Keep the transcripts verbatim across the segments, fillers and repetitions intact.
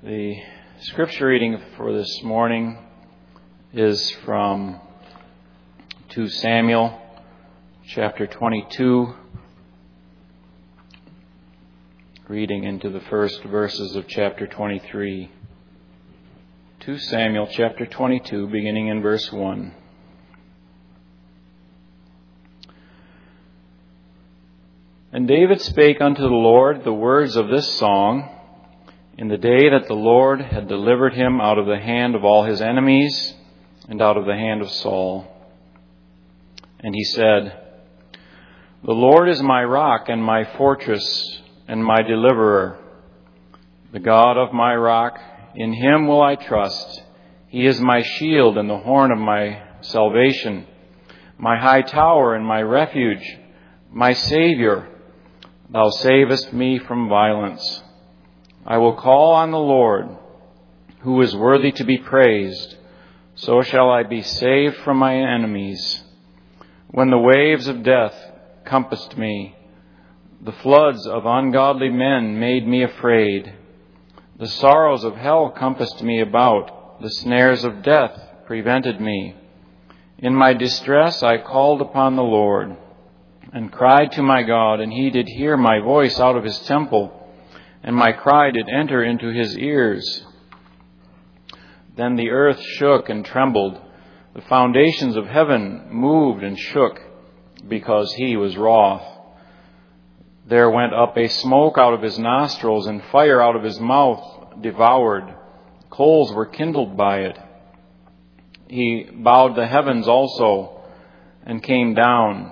The scripture reading for this morning is from Second Samuel chapter twenty-two, reading into the first verses of chapter twenty-three. Second Samuel chapter twenty-two, beginning in verse one. And David spake unto the Lord the words of this song in the day that the Lord had delivered him out of the hand of all his enemies and out of the hand of Saul. And he said, The Lord is my rock and my fortress and my deliverer, the God of my rock, in him will I trust. He is my shield and the horn of my salvation, my high tower and my refuge, my Savior. Thou savest me from violence. I will call on the Lord, who is worthy to be praised. So shall I be saved from my enemies. When the waves of death compassed me, the floods of ungodly men made me afraid. The sorrows of hell compassed me about. The snares of death prevented me. In my distress I called upon the Lord and cried to my God, and he did hear my voice out of his temple, and my cry did enter into his ears. Then the earth shook and trembled. The foundations of heaven moved and shook, because he was wroth. There went up a smoke out of his nostrils, and fire out of his mouth devoured. Coals were kindled by it. He bowed the heavens also, and came down.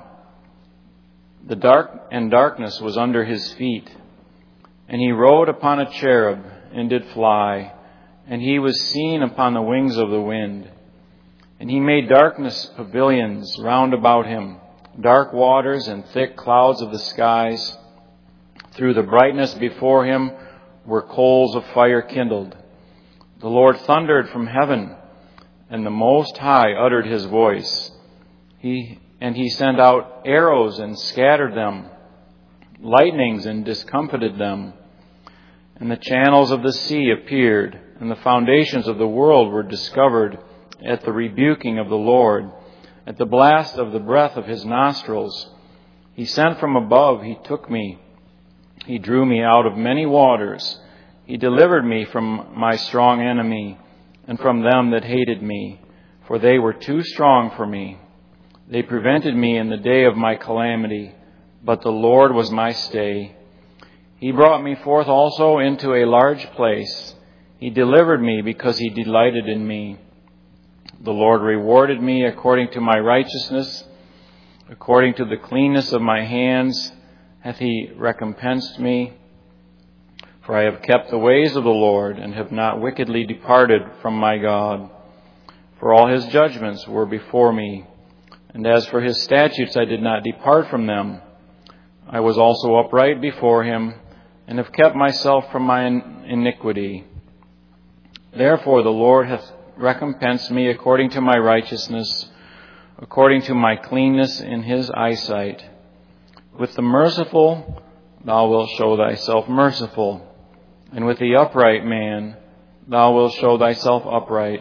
The dark and darkness was under his feet. And he rode upon a cherub, and did fly, and he was seen upon the wings of the wind. And he made darkness pavilions round about him, dark waters and thick clouds of the skies. Through the brightness before him were coals of fire kindled. The Lord thundered from heaven, and the Most High uttered his voice. He and he sent out arrows and scattered them, lightnings and discomfited them. And the channels of the sea appeared, and the foundations of the world were discovered at the rebuking of the Lord, at the blast of the breath of his nostrils. He sent from above, he took me. He drew me out of many waters. He delivered me from my strong enemy, and from them that hated me, for they were too strong for me. They prevented me in the day of my calamity, but the Lord was my stay. He brought me forth also into a large place. He delivered me because he delighted in me. The Lord rewarded me according to my righteousness. According to the cleanness of my hands hath he recompensed me. For I have kept the ways of the Lord, and have not wickedly departed from my God. For all his judgments were before me. And as for his statutes, I did not depart from them. I was also upright before him, and have kept myself from my iniquity. Therefore the Lord hath recompensed me according to my righteousness, according to my cleanness in his eyesight. With the merciful thou wilt show thyself merciful, and with the upright man thou wilt show thyself upright.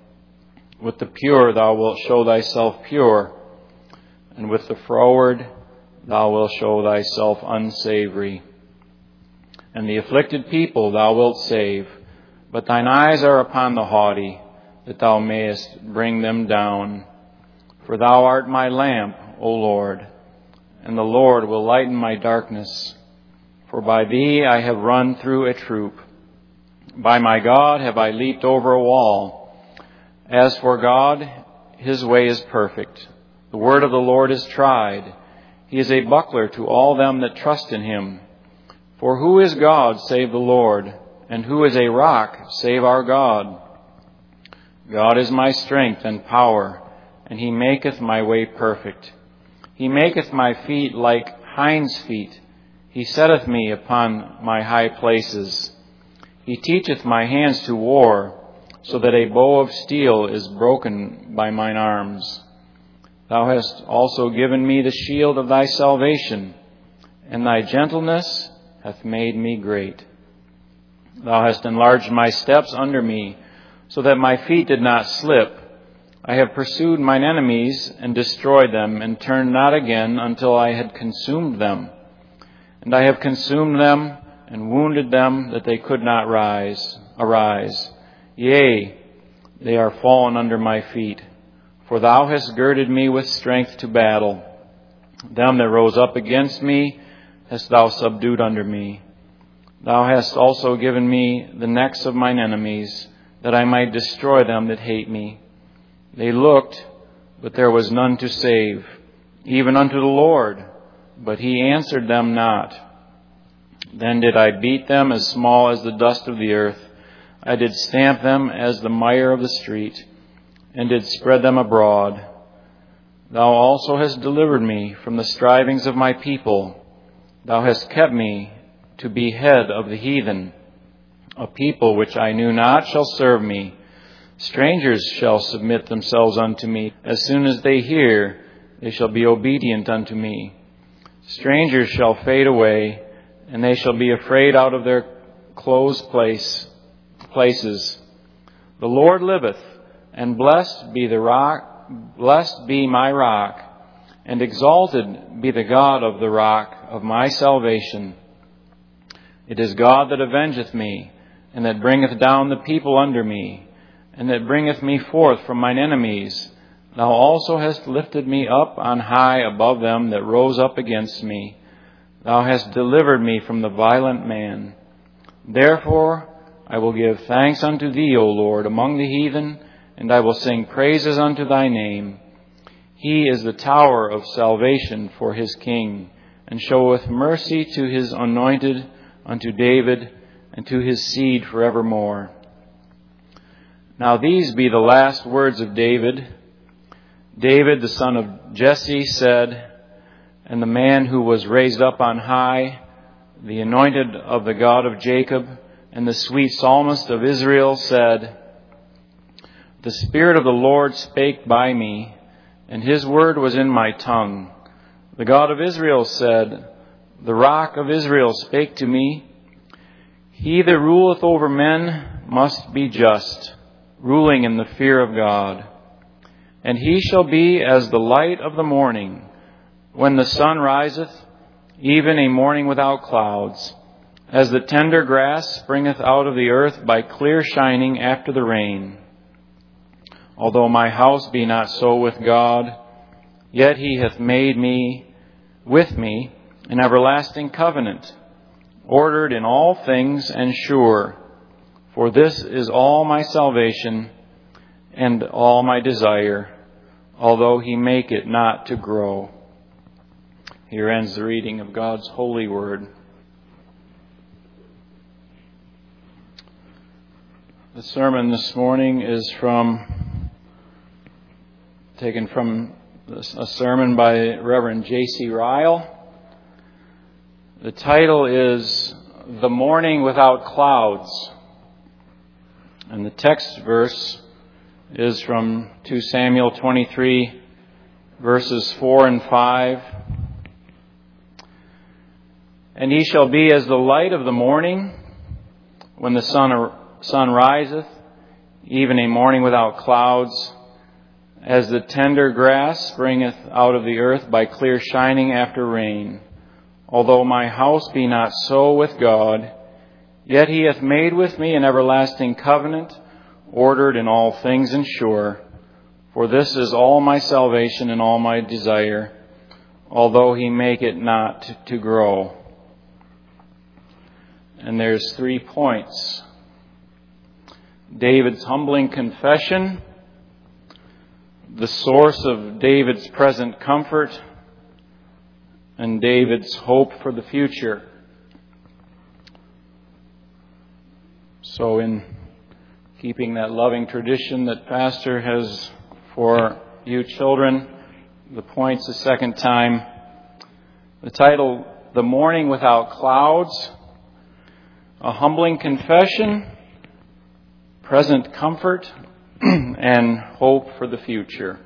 With the pure thou wilt show thyself pure, and with the froward thou wilt show thyself unsavory. And the afflicted people thou wilt save, but thine eyes are upon the haughty, that thou mayest bring them down. For thou art my lamp, O Lord, and the Lord will lighten my darkness. For by thee I have run through a troop. By my God have I leaped over a wall. As for God, his way is perfect. The word of the Lord is tried. He is a buckler to all them that trust in him. For who is God save the Lord? And who is a rock save our God? God is my strength and power, and he maketh my way perfect. He maketh my feet like hinds' feet. He setteth me upon my high places. He teacheth my hands to war, so that a bow of steel is broken by mine arms. Thou hast also given me the shield of thy salvation, and thy gentleness hath made me great. Thou hast enlarged my steps under me, so that my feet did not slip. I have pursued mine enemies and destroyed them, and turned not again until I had consumed them. And I have consumed them and wounded them, that they could not rise, arise. Yea, they are fallen under my feet. For thou hast girded me with strength to battle. Them that rose up against me hast thou subdued under me. Thou hast also given me the necks of mine enemies, that I might destroy them that hate me. They looked, but there was none to save, even unto the Lord, but he answered them not. Then did I beat them as small as the dust of the earth. I did stamp them as the mire of the street, and did spread them abroad. Thou also hast delivered me from the strivings of my people. Thou hast kept me to be head of the heathen. A people which I knew not shall serve me. Strangers shall submit themselves unto me. As soon as they hear, they shall be obedient unto me. Strangers shall fade away, and they shall be afraid out of their closed place, places. The Lord liveth, and blessed be the rock, blessed be my rock, and exalted be the God of the rock of my salvation. It is God that avengeth me, and that bringeth down the people under me, and that bringeth me forth from mine enemies. Thou also hast lifted me up on high above them that rose up against me. Thou hast delivered me from the violent man. Therefore I will give thanks unto thee, O Lord, among the heathen, and I will sing praises unto thy name. He is the tower of salvation for his king, and showeth mercy to his anointed, unto David, and to his seed forevermore. Now these be the last words of David. David, the son of Jesse, said, and the man who was raised up on high, the anointed of the God of Jacob, and the sweet psalmist of Israel said, The Spirit of the Lord spake by me, and his word was in my tongue. The God of Israel said, The rock of Israel spake to me. He that ruleth over men must be just, ruling in the fear of God. And he shall be as the light of the morning, when the sun riseth, even a morning without clouds, as the tender grass springeth out of the earth by clear shining after the rain. Although my house be not so with God, yet he hath made me, with me, an everlasting covenant, ordered in all things and sure. For this is all my salvation and all my desire, although he make it not to grow. Here ends the reading of God's holy word. The sermon this morning is from, taken from a sermon by Reverend J C Ryle. The title is The Morning Without Clouds. And the text verse is from Second Samuel twenty-three, verses four and five. And he shall be as the light of the morning, when the sun, sun riseth, even a morning without clouds, as the tender grass springeth out of the earth by clear shining after rain. Although my house be not so with God, yet he hath made with me an everlasting covenant, ordered in all things and sure. For this is all my salvation and all my desire, although he make it not to grow. And there's three points. David's humbling confession, the source of David's present comfort, and David's hope for the future. So in keeping that loving tradition that Pastor has for you children, the points a second time. The title, The Morning Without Clouds, a humbling confession, present comfort, and hope for the future.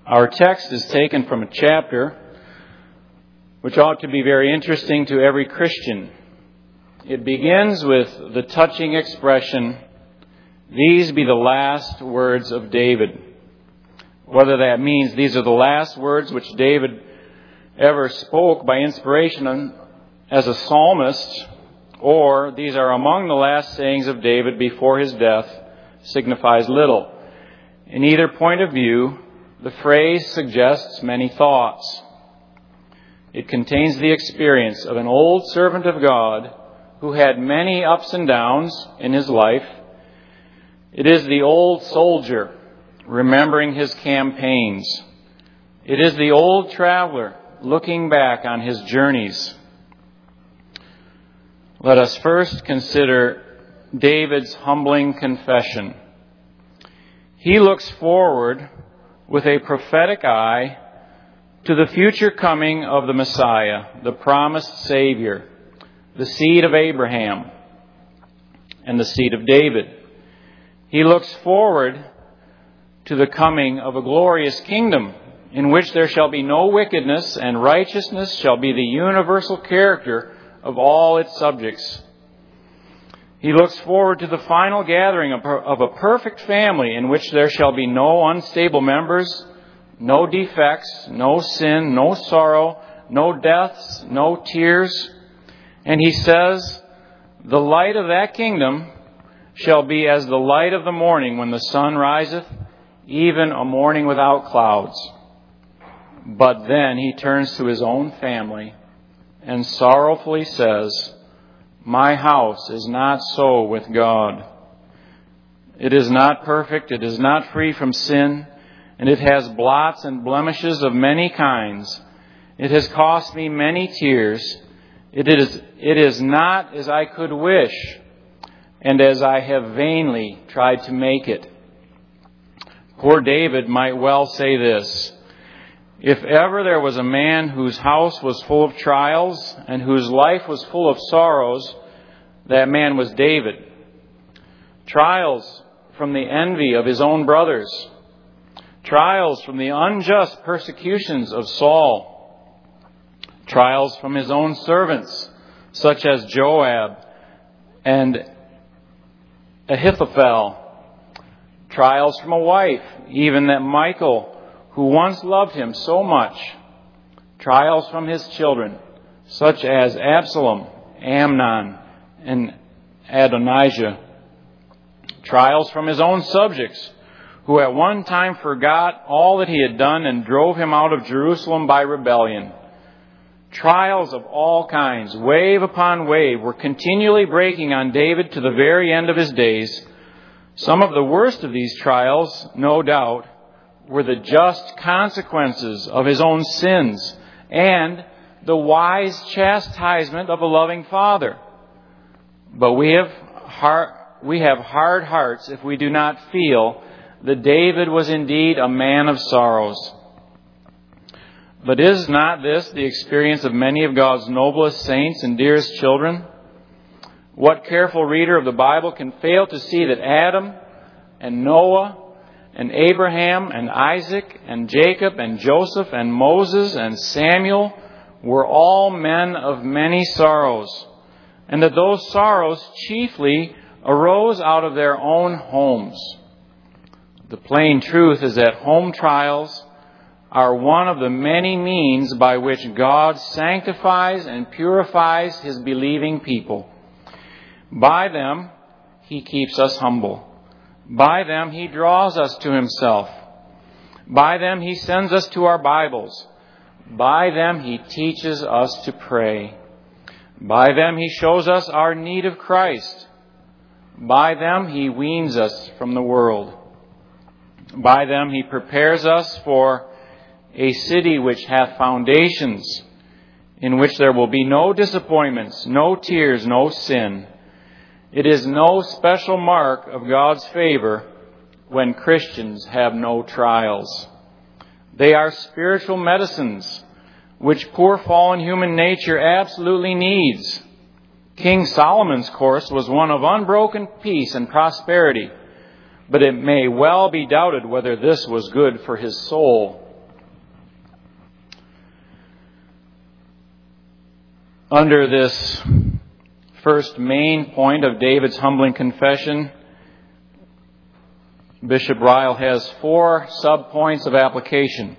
Our text is taken from a chapter which ought to be very interesting to every Christian. It begins with the touching expression, "These be the last words of David." Whether that means these are the last words which David ever spoke by inspiration as a psalmist, or these are among the last sayings of David before his death, signifies little. In either point of view, the phrase suggests many thoughts. It contains the experience of an old servant of God who had many ups and downs in his life. It is the old soldier remembering his campaigns. It is the old traveler looking back on his journeys. Let us first consider David's humbling confession. He looks forward with a prophetic eye to the future coming of the Messiah, the promised Savior, the seed of Abraham and the seed of David. He looks forward to the coming of a glorious kingdom in which there shall be no wickedness, and righteousness shall be the universal character of all its subjects. He looks forward to the final gathering of a perfect family in which there shall be no unstable members, no defects, no sin, no sorrow, no deaths, no tears. And he says, the light of that kingdom shall be as the light of the morning when the sun riseth, even a morning without clouds. But then he turns to his own family and sorrowfully says, my house is not so with God. It is not perfect, it is not free from sin, and it has blots and blemishes of many kinds. It has cost me many tears. It is, it is not as I could wish, and as I have vainly tried to make it. Poor David might well say this, if ever there was a man whose house was full of trials and whose life was full of sorrows, that man was David. Trials from the envy of his own brothers. Trials from the unjust persecutions of Saul. Trials from his own servants, such as Joab and Ahithophel. Trials from a wife, even that Michal, who once loved him so much. Trials from his children, such as Absalom, Amnon, and Adonijah. Trials from his own subjects, who at one time forgot all that he had done and drove him out of Jerusalem by rebellion. Trials of all kinds, wave upon wave, were continually breaking on David to the very end of his days. Some of the worst of these trials, no doubt, were the just consequences of his own sins and the wise chastisement of a loving Father. But we have hard, we have hard hearts if we do not feel that David was indeed a man of sorrows. But is not this the experience of many of God's noblest saints and dearest children? What careful reader of the Bible can fail to see that Adam and Noah and Abraham and Isaac and Jacob and Joseph and Moses and Samuel were all men of many sorrows, and that those sorrows chiefly arose out of their own homes? The plain truth is that home trials are one of the many means by which God sanctifies and purifies His believing people. By them, He keeps us humble. By them, He draws us to Himself. By them, He sends us to our Bibles. By them, He teaches us to pray. By them, He shows us our need of Christ. By them, He weans us from the world. By them, He prepares us for a city which hath foundations, in which there will be no disappointments, no tears, no sin. It is no special mark of God's favor when Christians have no trials. They are spiritual medicines which poor fallen human nature absolutely needs. King Solomon's course was one of unbroken peace and prosperity, but it may well be doubted whether this was good for his soul. Under this first main point of David's humbling confession, Bishop Ryle has four sub-points of application.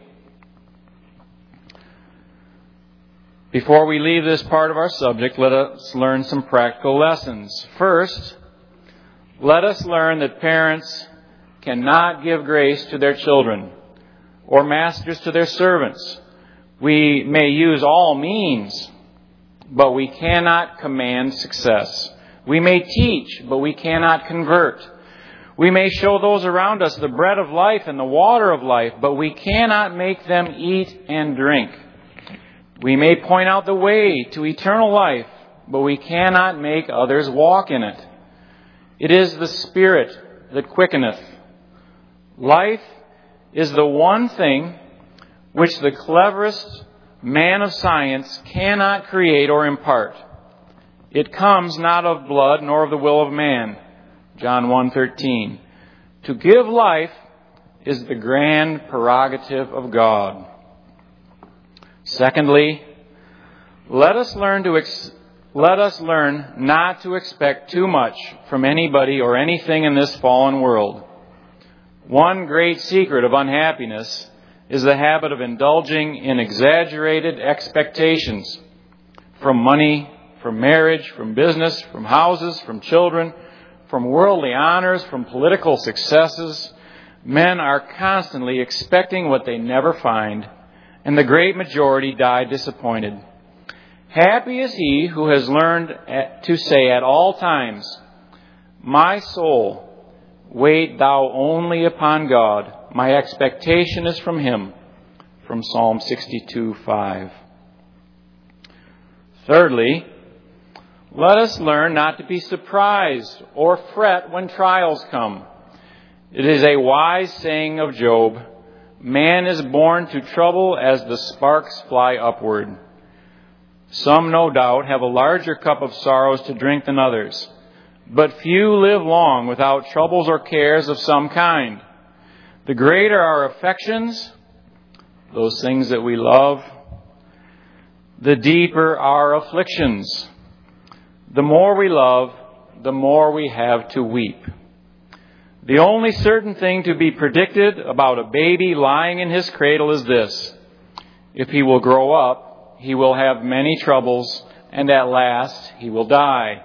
Before we leave this part of our subject, let us learn some practical lessons. First, let us learn that parents cannot give grace to their children or masters to their servants. We may use all means, but we cannot command success. We may teach, but we cannot convert. We may show those around us the bread of life and the water of life, but we cannot make them eat and drink. We may point out the way to eternal life, but we cannot make others walk in it. It is the Spirit that quickeneth. Life is the one thing which the cleverest man of science cannot create or impart. It comes not of blood nor of the will of man. John one thirteen. To give life is the grand prerogative of God. Secondly, let us learn to ex- let us learn not to expect too much from anybody or anything in this fallen world. One great secret of unhappiness is the habit of indulging in exaggerated expectations from money, from marriage, from business, from houses, from children, from worldly honors, from political successes. Men are constantly expecting what they never find, and the great majority die disappointed. Happy is he who has learned to say at all times, "My soul, wait thou only upon God. My expectation is from Him." From Psalm sixty-two five. Thirdly, let us learn not to be surprised or fret when trials come. It is a wise saying of Job, "Man is born to trouble as the sparks fly upward." Some, no doubt, have a larger cup of sorrows to drink than others, but few live long without troubles or cares of some kind. The greater our affections, those things that we love, the deeper our afflictions. The more we love, the more we have to weep. The only certain thing to be predicted about a baby lying in his cradle is this: if he will grow up, he will have many troubles, and at last he will die.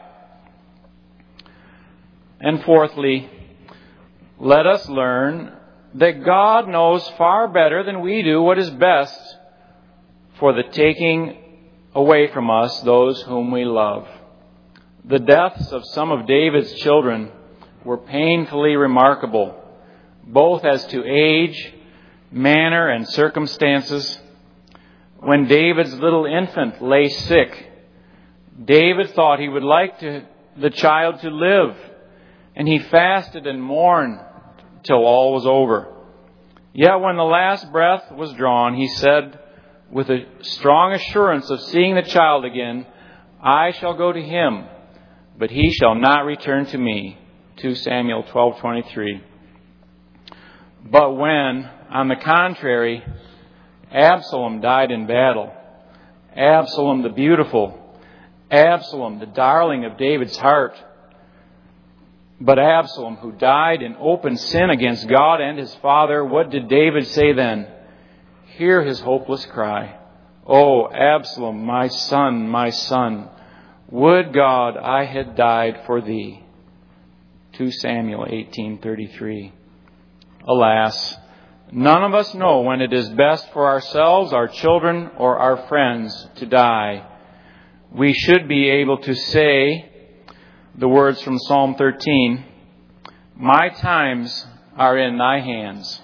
And fourthly, let us learn that God knows far better than we do what is best for the taking away from us those whom we love. The deaths of some of David's children were painfully remarkable, both as to age, manner, and circumstances. When David's little infant lay sick, David thought he would like to, the child to live, and he fasted and mourned till all was over. Yet when the last breath was drawn, he said, with a strong assurance of seeing the child again, "I shall go to him, but he shall not return to me." Second Samuel twelve twenty-three. But when, on the contrary, Absalom died in battle, Absalom the beautiful, Absalom the darling of David's heart, but Absalom who died in open sin against God and his father, what did David say then? Hear his hopeless cry, "O Absalom, my son, my son, would God I had died for thee." Second Samuel eighteen thirty-three. Alas, none of us know when it is best for ourselves, our children, or our friends to die. We should be able to say the words from Psalm thirteen, "My times are in thy hands."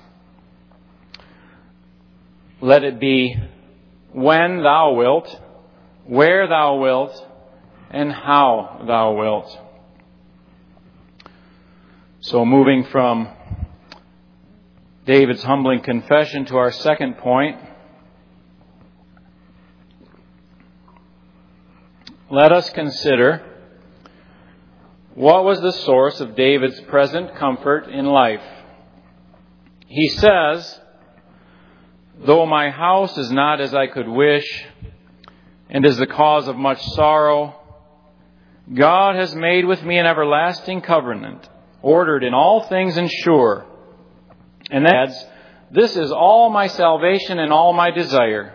Let it be when thou wilt, where thou wilt, and how thou wilt. So moving from David's humbling confession to our second point, let us consider what was the source of David's present comfort in life. He says, "Though my house is not as I could wish, and is the cause of much sorrow. God has made with me an everlasting covenant, ordered in all things and sure. And then adds, this is all my salvation and all my desire.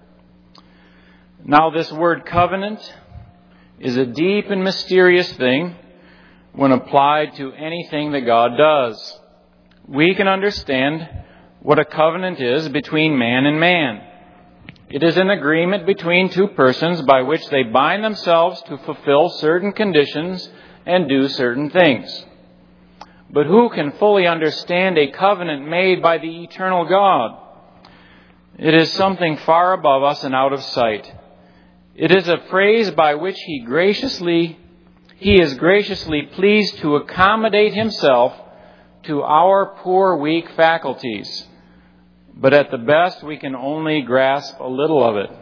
Now this word covenant is a deep and mysterious thing when applied to anything that God does. We can understand what a covenant is between man and man. It is an agreement between two persons by which they bind themselves to fulfill certain conditions and do certain things. But who can fully understand a covenant made by the eternal God? It is something far above us and out of sight. It is a phrase by which He graciously, He is graciously pleased to accommodate Himself to our poor, weak faculties. But at the best, we can only grasp a little of it.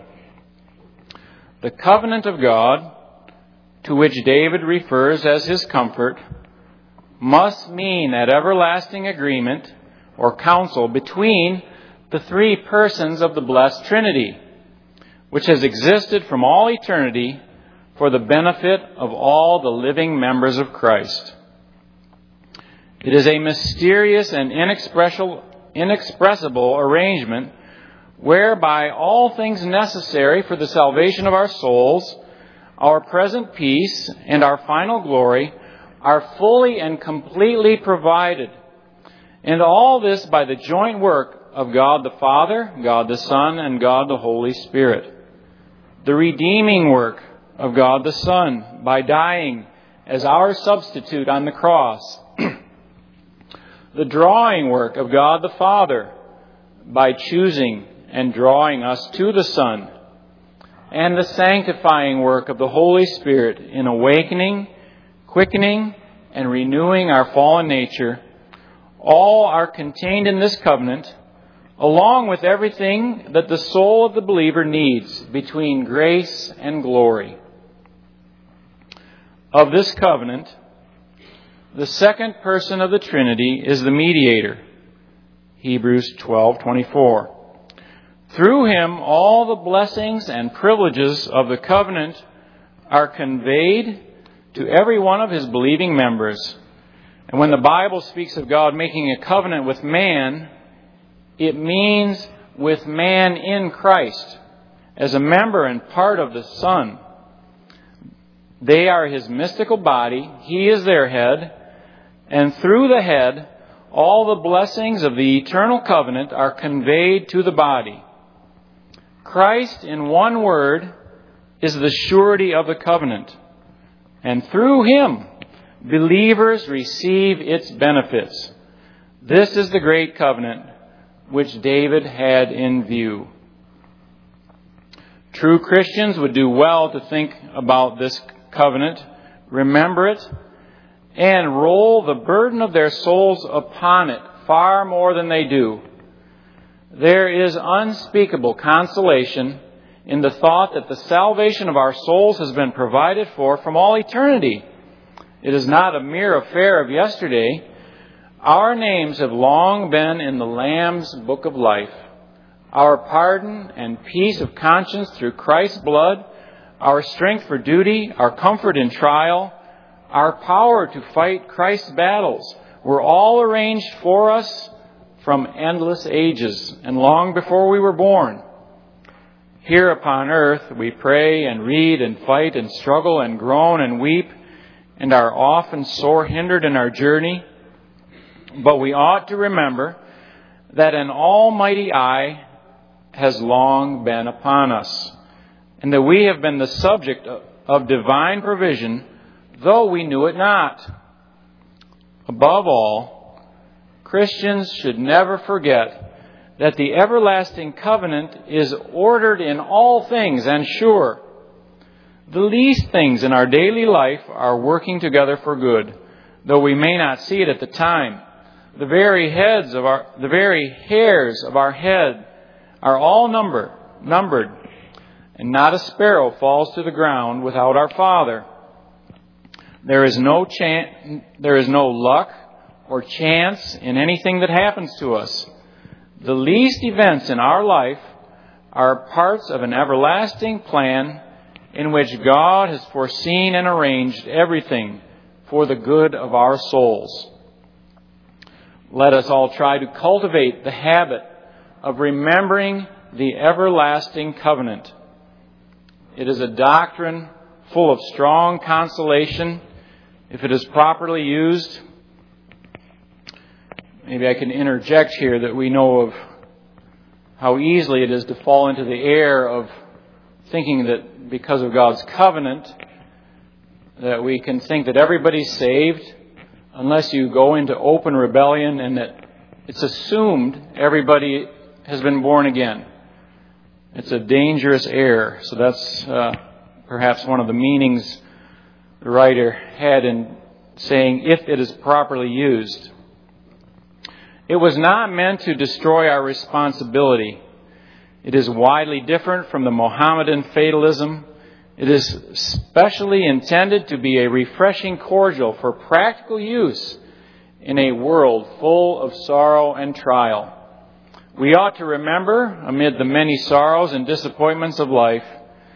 The covenant of God, to which David refers as his comfort, must mean that everlasting agreement or counsel between the three persons of the blessed Trinity, which has existed from all eternity for the benefit of all the living members of Christ. It is a mysterious and inexpressible inexpressible arrangement whereby all things necessary for the salvation of our souls, our present peace, and our final glory are fully and completely provided. And all this by the joint work of God the Father, God the Son, and God the Holy Spirit. The redeeming work of God the Son by dying as our substitute on the cross. The drawing work of God the Father by choosing and drawing us to the Son, and the sanctifying work of the Holy Spirit in awakening, quickening, and renewing our fallen nature, all are contained in this covenant, along with everything that the soul of the believer needs between grace and glory. Of this covenant, the second person of the Trinity is the mediator. Hebrews twelve twenty-four. Through him, all the blessings and privileges of the covenant are conveyed to every one of his believing members. And when the Bible speaks of God making a covenant with man, it means with man in Christ, as a member and part of the Son. They are his mystical body. He is their head. And through the head, all the blessings of the eternal covenant are conveyed to the body. Christ, in one word, is the surety of the covenant. And through him, believers receive its benefits. This is the great covenant which David had in view. True Christians would do well to think about this covenant, remember it, and roll the burden of their souls upon it far more than they do. There is unspeakable consolation in the thought that the salvation of our souls has been provided for from all eternity. It is not a mere affair of yesterday. Our names have long been in the Lamb's book of life. Our pardon and peace of conscience through Christ's blood, our strength for duty, our comfort in trial, our power to fight Christ's battles were all arranged for us from endless ages and long before we were born. Here upon earth we pray and read and fight and struggle and groan and weep and are often sore hindered in our journey. But we ought to remember that an almighty eye has long been upon us, and that we have been the subject of divine provision, though we knew it not. Above all, Christians should never forget that the everlasting covenant is ordered in all things and sure. The least things in our daily life are working together for good, though we may not see it at the time. The very heads of our, the very hairs of our head are all numbered, numbered, and not a sparrow falls to the ground without our Father. There is no chance, there is no luck or chance in anything that happens to us. The least events in our life are parts of an everlasting plan in which God has foreseen and arranged everything for the good of our souls. Let us all try to cultivate the habit of remembering the everlasting covenant. It is a doctrine full of strong consolation if it is properly used. Maybe I can interject here that we know of how easily it is to fall into the error of thinking that because of God's covenant, that we can think that everybody's saved unless you go into open rebellion and that it's assumed everybody has been born again. It's a dangerous error. So that's uh, perhaps one of the meanings the writer had in saying, if it is properly used. It was not meant to destroy our responsibility. It is widely different from the Mohammedan fatalism. It is specially intended to be a refreshing cordial for practical use in a world full of sorrow and trial. We ought to remember, amid the many sorrows and disappointments of life,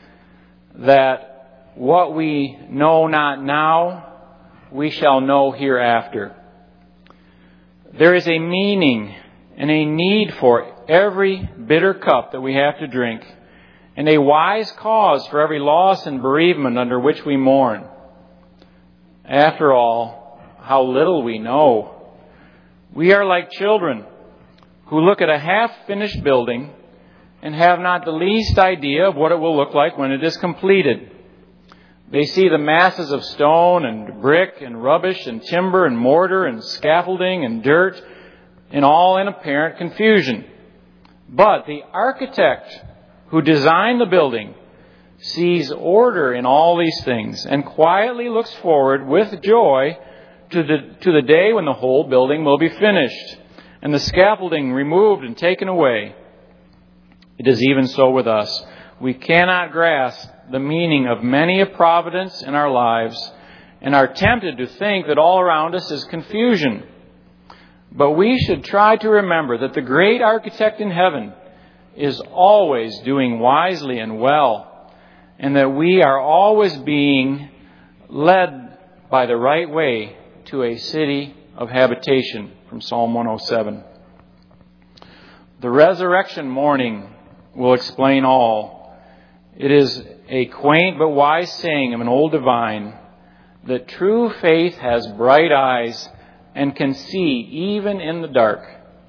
that what we know not now, we shall know hereafter. There is a meaning and a need for every bitter cup that we have to drink, and a wise cause for every loss and bereavement under which we mourn. After all, how little we know. We are like children who look at a half-finished building and have not the least idea of what it will look like when it is completed. They see the masses of stone and brick and rubbish and timber and mortar and scaffolding and dirt, and all in apparent confusion. But the architect who designed the building sees order in all these things and quietly looks forward with joy to the, to the day when the whole building will be finished and the scaffolding removed and taken away. It is even so with us. We cannot grasp the meaning of many a providence in our lives and are tempted to think that all around us is confusion. But we should try to remember that the great architect in heaven is always doing wisely and well, and that we are always being led by the right way to a city of habitation, from Psalm one oh seven. The resurrection morning will explain all. It is a quaint but wise saying of an old divine that true faith has bright eyes and can see even in the dark.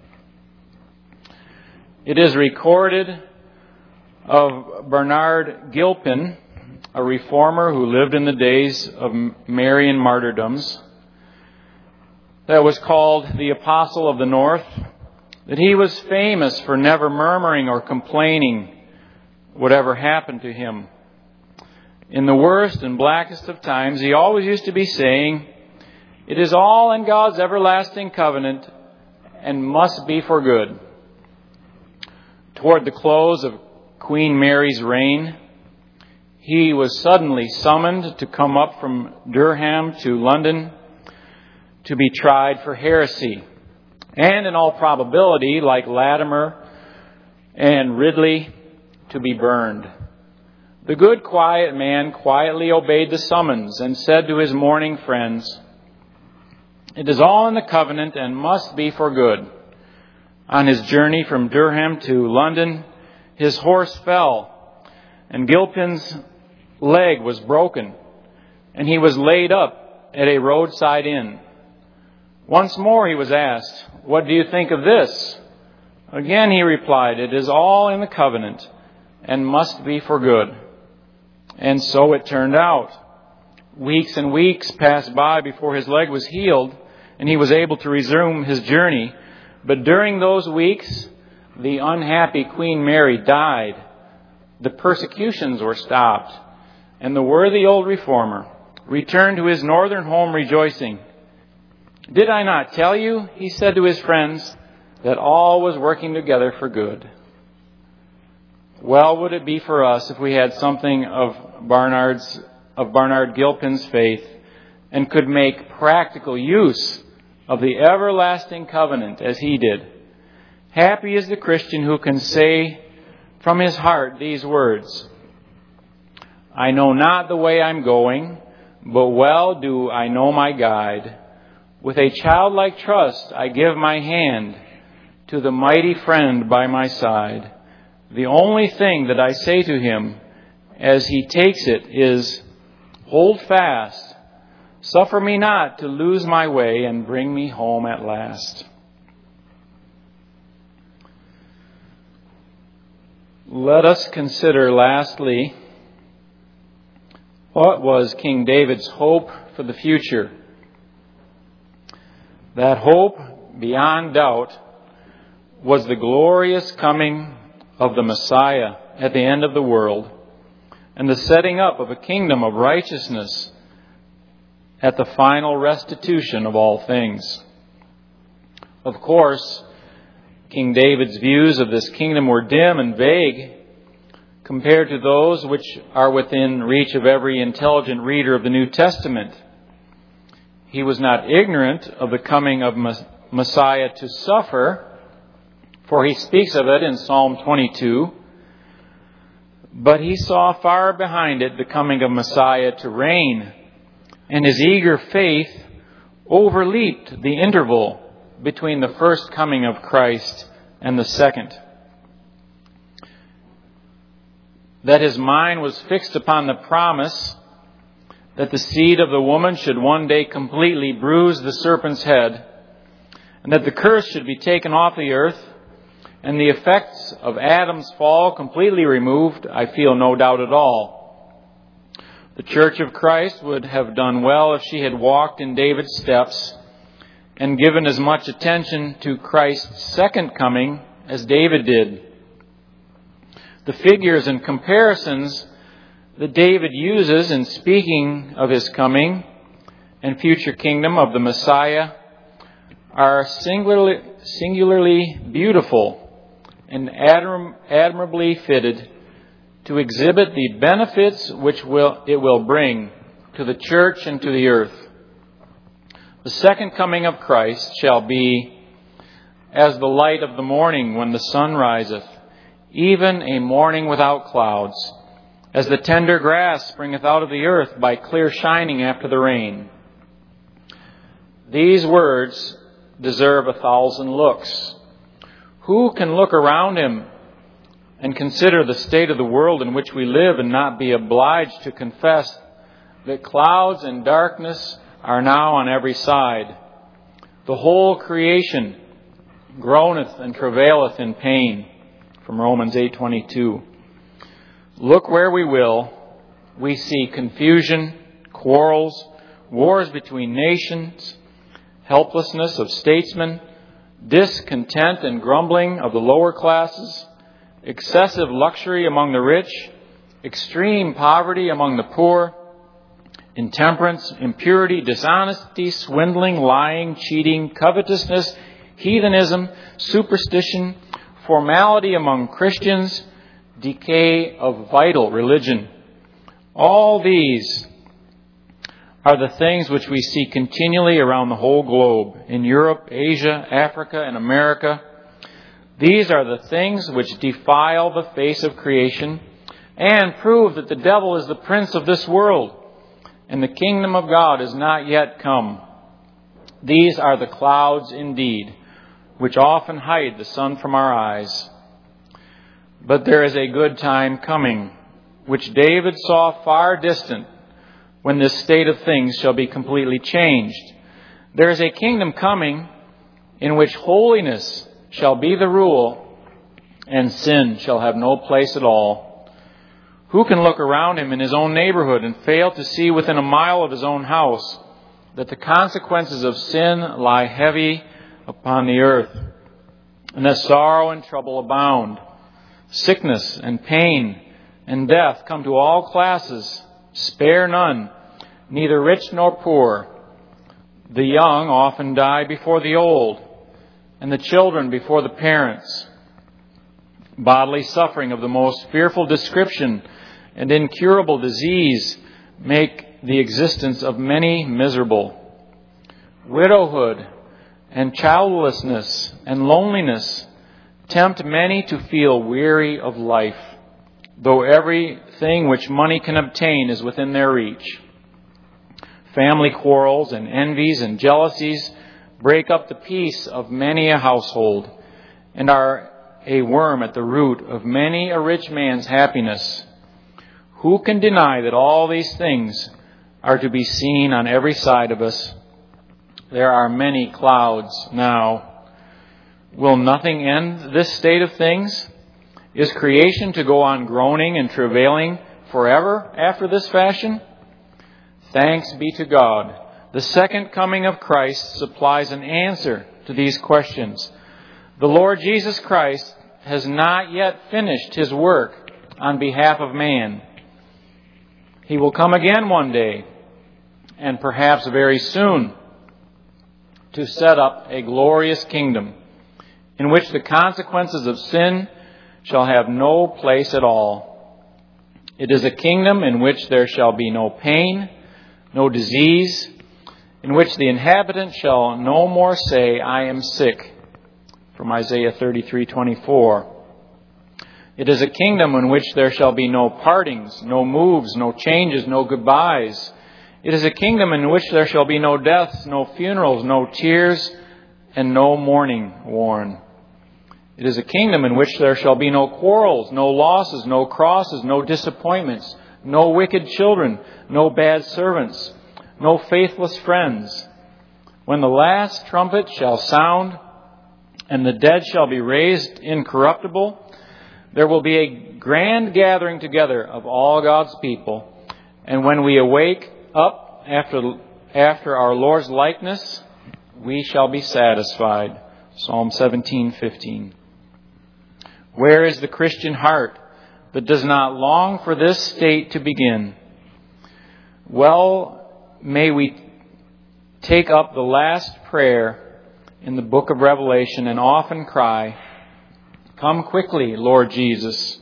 It is recorded of Bernard Gilpin, a reformer who lived in the days of Marian martyrdoms, that was called the Apostle of the North, that he was famous for never murmuring or complaining whatever happened to him. In the worst and blackest of times, he always used to be saying, "It is all in God's everlasting covenant and must be for good." Toward the close of Queen Mary's reign, he was suddenly summoned to come up from Durham to London to be tried for heresy, and in all probability, like Latimer and Ridley, to be burned. The good, quiet man quietly obeyed the summons and said to his mourning friends, "It is all in the covenant and must be for good." On his journey from Durham to London, his horse fell, and Gilpin's leg was broken, and he was laid up at a roadside inn. Once more he was asked, "What do you think of this?" Again he replied, "It is all in the covenant and must be for good." And so it turned out. Weeks and weeks passed by before his leg was healed and he was able to resume his journey. But during those weeks, the unhappy Queen Mary died. The persecutions were stopped, and the worthy old reformer returned to his northern home rejoicing. "Did I not tell you," he said to his friends, "that all was working together for good?" Well would it be for us if we had something of Barnard's, of Bernard Gilpin's faith and could make practical use of the everlasting covenant as he did. Happy is the Christian who can say from his heart these words, I know not the way I'm going, but well do I know my guide. With a childlike trust I give my hand to the mighty friend by my side. The only thing that I say to him as he takes it is, hold fast, suffer me not to lose my way, and bring me home at last. Let us consider lastly, what was King David's hope for the future? That hope, beyond doubt, was the glorious coming of the Messiah at the end of the world and the setting up of a kingdom of righteousness at the final restitution of all things. Of course, King David's views of this kingdom were dim and vague compared to those which are within reach of every intelligent reader of the New Testament. He was not ignorant of the coming of Messiah to suffer, for he speaks of it in Psalm twenty-two. But he saw far behind it the coming of Messiah to reign, and his eager faith overleaped the interval between the first coming of Christ and the second. That his mind was fixed upon the promise that the seed of the woman should one day completely bruise the serpent's head, and that the curse should be taken off the earth, and the effects of Adam's fall completely removed, I feel no doubt at all. The Church of Christ would have done well if she had walked in David's steps and given as much attention to Christ's second coming as David did. The figures and comparisons that David uses in speaking of his coming and future kingdom of the Messiah are singularly, singularly beautiful and admir- admirably fitted to exhibit the benefits which will, it will bring to the church and to the earth. The second coming of Christ shall be as the light of the morning when the sun riseth, even a morning without clouds, as the tender grass springeth out of the earth by clear shining after the rain. These words deserve a thousand looks. Who can look around him and consider the state of the world in which we live and not be obliged to confess that clouds and darkness are now on every side? The whole creation groaneth and travaileth in pain. From Romans eight twenty-two. Look where we will, we see confusion, quarrels, wars between nations, helplessness of statesmen, discontent and grumbling of the lower classes, excessive luxury among the rich, extreme poverty among the poor, intemperance, impurity, dishonesty, swindling, lying, cheating, covetousness, heathenism, superstition, formality among Christians, decay of vital religion. All these are the things which we see continually around the whole globe, in Europe, Asia, Africa, and America. These are the things which defile the face of creation and prove that the devil is the prince of this world, and the kingdom of God is not yet come. These are the clouds indeed, which often hide the sun from our eyes. But there is a good time coming, which David saw far distant, when this state of things shall be completely changed. There is a kingdom coming in which holiness shall be the rule, and sin shall have no place at all. Who can look around him in his own neighborhood and fail to see within a mile of his own house that the consequences of sin lie heavy upon the earth, and that sorrow and trouble abound? Sickness and pain and death come to all classes, spare none, neither rich nor poor. The young often die before the old, and the children before the parents. Bodily suffering of the most fearful description and incurable disease make the existence of many miserable. Widowhood and childlessness and loneliness tempt many to feel weary of life, though everything which money can obtain is within their reach. Family quarrels and envies and jealousies break up the peace of many a household and are a worm at the root of many a rich man's happiness. Who can deny that all these things are to be seen on every side of us? There are many clouds now. Will nothing end this state of things? Is creation to go on groaning and travailing forever after this fashion? Thanks be to God. The second coming of Christ supplies an answer to these questions. The Lord Jesus Christ has not yet finished his work on behalf of man. He will come again one day, and perhaps very soon, to set up a glorious kingdom in which the consequences of sin shall have no place at all. It is a kingdom in which there shall be no pain, no disease, in which the inhabitant shall no more say, I am sick. From Isaiah thirty-three twenty-four. It is a kingdom in which there shall be no partings, no moves, no changes, no goodbyes. It is a kingdom in which there shall be no deaths, no funerals, no tears, and no mourning worn. It is a kingdom in which there shall be no quarrels, no losses, no crosses, no disappointments, no wicked children, no bad servants, no faithless friends. When the last trumpet shall sound, and the dead shall be raised incorruptible, there will be a grand gathering together of all God's people. And when we awake up after, after our Lord's likeness, we shall be satisfied. Psalm seventeen fifteen. Where is the Christian heart that does not long for this state to begin? Well, may we take up the last prayer in the book of Revelation and often cry, come quickly, Lord Jesus.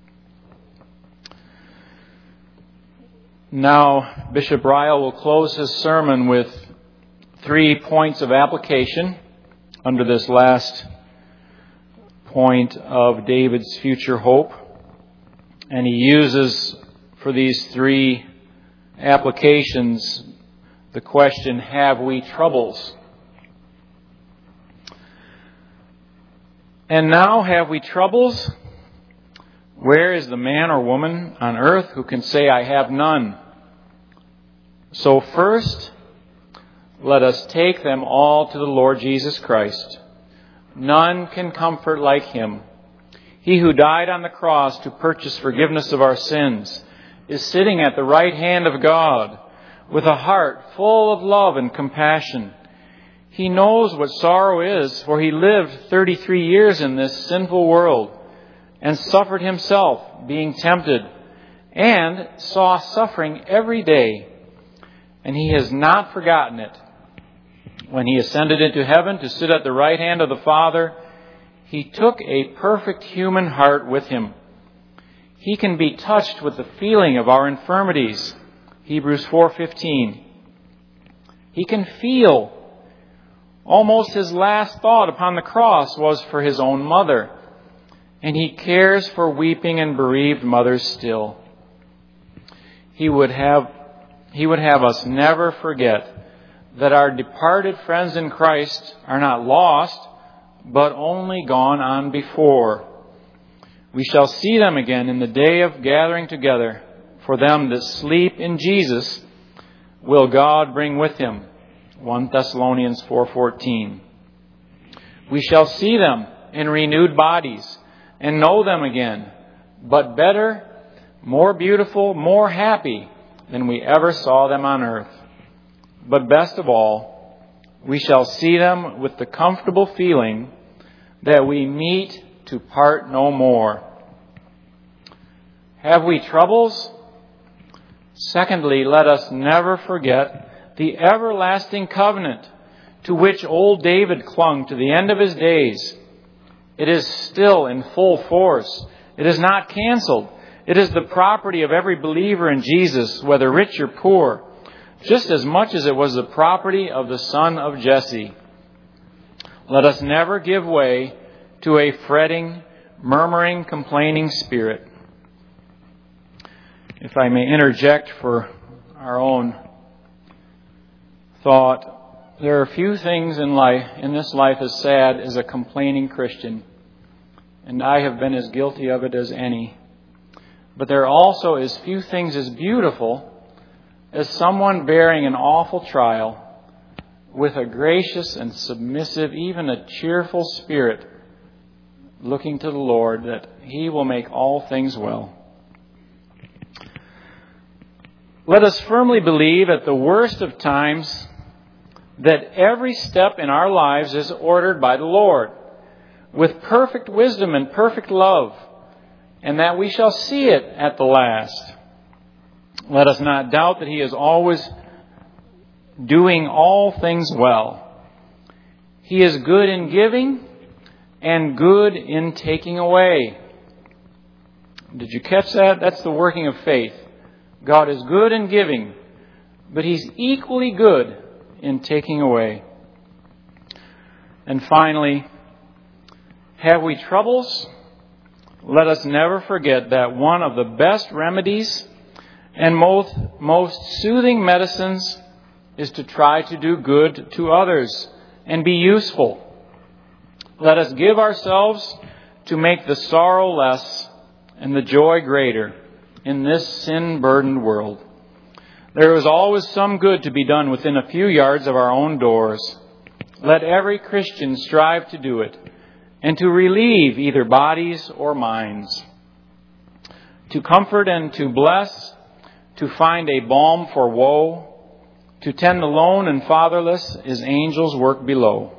Now, Bishop Ryle will close his sermon with three points of application under this last point of David's future hope. And he uses for these three applications the question, have we troubles? And now have we troubles? Where is the man or woman on earth who can say, I have none? So first, let us take them all to the Lord Jesus Christ. None can comfort like him. He who died on the cross to purchase forgiveness of our sins is sitting at the right hand of God with a heart full of love and compassion. He knows what sorrow is, for he lived thirty-three years in this sinful world and suffered himself, being tempted, and saw suffering every day. And he has not forgotten it. When he ascended into heaven to sit at the right hand of the Father, he took a perfect human heart with him. He can be touched with the feeling of our infirmities. Hebrews four fifteen. He can feel. Almost his last thought upon the cross was for his own mother. And he cares for weeping and bereaved mothers still. He would have, he would have us never forget that our departed friends in Christ are not lost, but only gone on before. We shall see them again in the day of gathering together. For them that sleep in Jesus will God bring with him. First Thessalonians four fourteen. We shall see them in renewed bodies and know them again, but better, more beautiful, more happy than we ever saw them on earth. But best of all, we shall see them with the comfortable feeling that we meet to part no more. Have we troubles? Secondly, let us never forget the everlasting covenant to which old David clung to the end of his days. It is still in full force. It is not canceled. It is the property of every believer in Jesus, whether rich or poor, just as much as it was the property of the son of Jesse. Let us never give way to a fretting, murmuring, complaining spirit. If I may interject for our own thought, there are few things in life, in this life as sad as a complaining Christian. And I have been as guilty of it as any. But there are also as few things as beautiful as someone bearing an awful trial with a gracious and submissive, even a cheerful spirit, looking to the Lord that He will make all things well. Let us firmly believe at the worst of times that every step in our lives is ordered by the Lord with perfect wisdom and perfect love, and that we shall see it at the last. Let us not doubt that He is always doing all things well. He is good in giving and good in taking away. Did you catch that? That's the working of faith. God is good in giving, but He's equally good in taking away. And finally, have we troubles? Let us never forget that one of the best remedies and most, most soothing medicines is to try to do good to others and be useful. Let us give ourselves to make the sorrow less and the joy greater in this sin-burdened world. There is always some good to be done within a few yards of our own doors. Let every Christian strive to do it and to relieve either bodies or minds, to comfort and to bless, to find a balm for woe, to tend the lone and fatherless is angels' work below.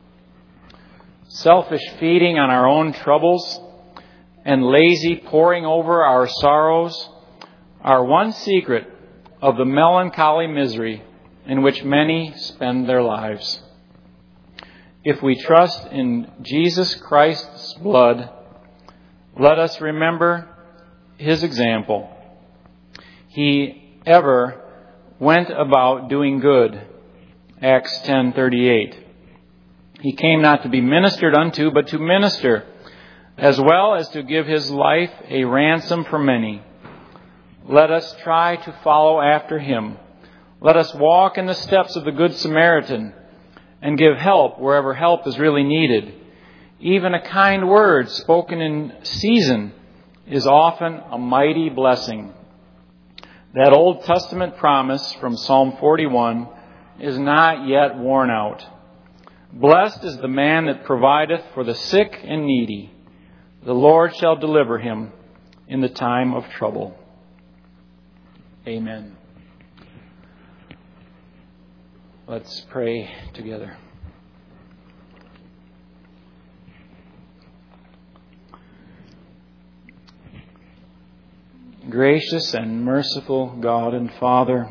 Selfish feeding on our own troubles and lazy poring over our sorrows are one secret of the melancholy misery in which many spend their lives. If we trust in Jesus Christ's blood, let us remember His example. He ever went about doing good. Acts ten thirty-eight. He came not to be ministered unto, but to minister, as well as to give His life a ransom for many. Let us try to follow after Him. Let us walk in the steps of the Good Samaritan and give help wherever help is really needed. Even a kind word spoken in season is often a mighty blessing. That Old Testament promise from Psalm forty-one is not yet worn out. Blessed is the man that provideth for the sick and needy. The Lord shall deliver him in the time of trouble. Amen. Let's pray together. Gracious and merciful God and Father,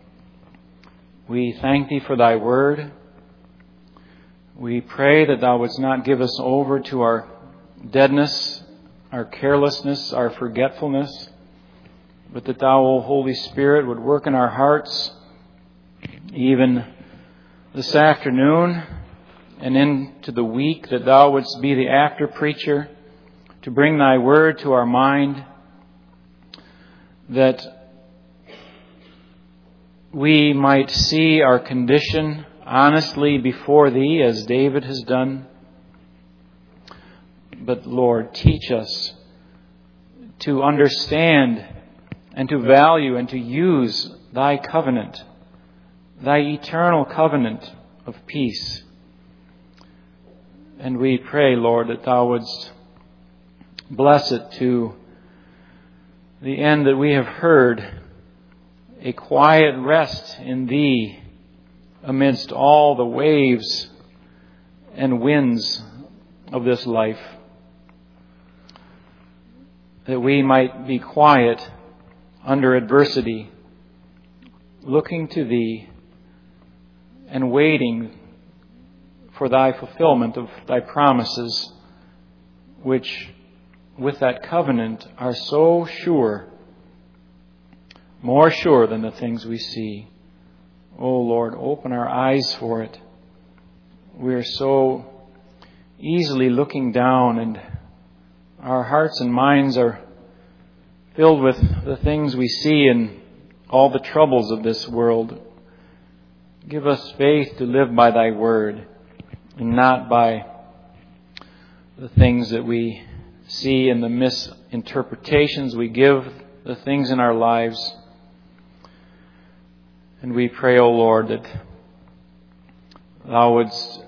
we thank Thee for Thy word. We pray that Thou wouldst not give us over to our deadness, our carelessness, our forgetfulness, but that Thou, O Holy Spirit, would work in our hearts even this afternoon and into the week, that Thou wouldst be the after preacher to bring Thy word to our mind, that we might see our condition honestly before Thee as David has done. But Lord, teach us to understand and to value and to use Thy covenant, Thy eternal covenant of peace. And we pray, Lord, that Thou wouldst bless it to the end that we have heard a quiet rest in Thee amidst all the waves and winds of this life. That we might be quiet under adversity, looking to Thee and waiting for Thy fulfillment of Thy promises, which with that covenant are so sure, more sure than the things we see. Oh Lord, open our eyes for it. We are so easily looking down, and our hearts and minds are filled with the things we see and all the troubles of this world. Give us faith to live by Thy word and not by the things that we see and the misinterpretations we give the things in our lives. And we pray, O Lord, that Thou wouldst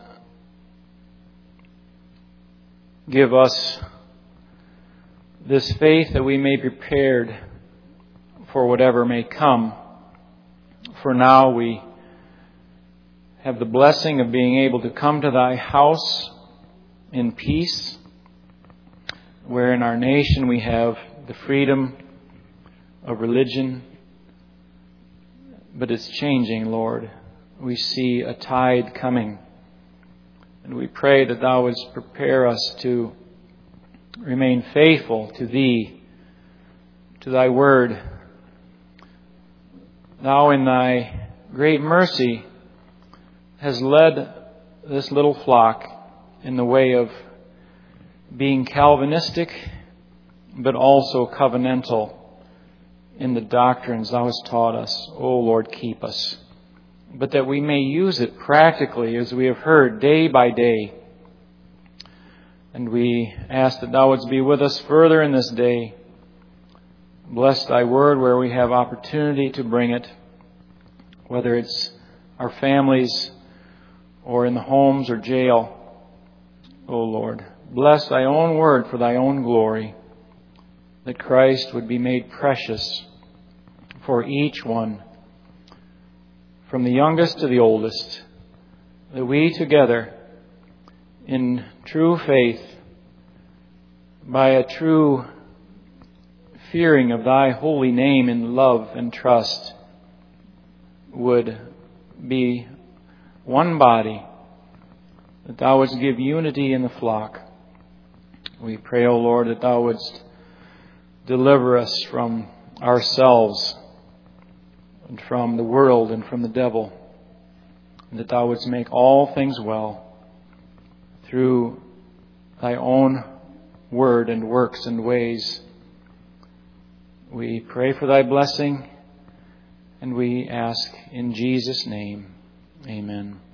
give us this faith that we may be prepared for whatever may come. For now we have the blessing of being able to come to Thy house in peace, where in our nation we have the freedom of religion. But it's changing, Lord. We see a tide coming. And we pray that Thou wouldst prepare us to remain faithful to Thee, to Thy word. Thou in Thy great mercy has led this little flock in the way of being Calvinistic, but also covenantal in the doctrines Thou hast taught us. O Lord, keep us. But that we may use it practically as we have heard day by day. And we ask that Thou wouldst be with us further in this day. Bless Thy word where we have opportunity to bring it, whether it's our families or in the homes or jail. O Lord, bless Thy own word for Thy own glory, that Christ would be made precious for each one, from the youngest to the oldest, that we together, in true faith, by a true fearing of Thy holy name in love and trust, would be one body, that Thou wouldst give unity in the flock. We pray, O Lord, that Thou wouldst deliver us from ourselves and from the world and from the devil, and that Thou wouldst make all things well through Thy own word and works and ways. We pray for Thy blessing, and we ask in Jesus' name. Amen.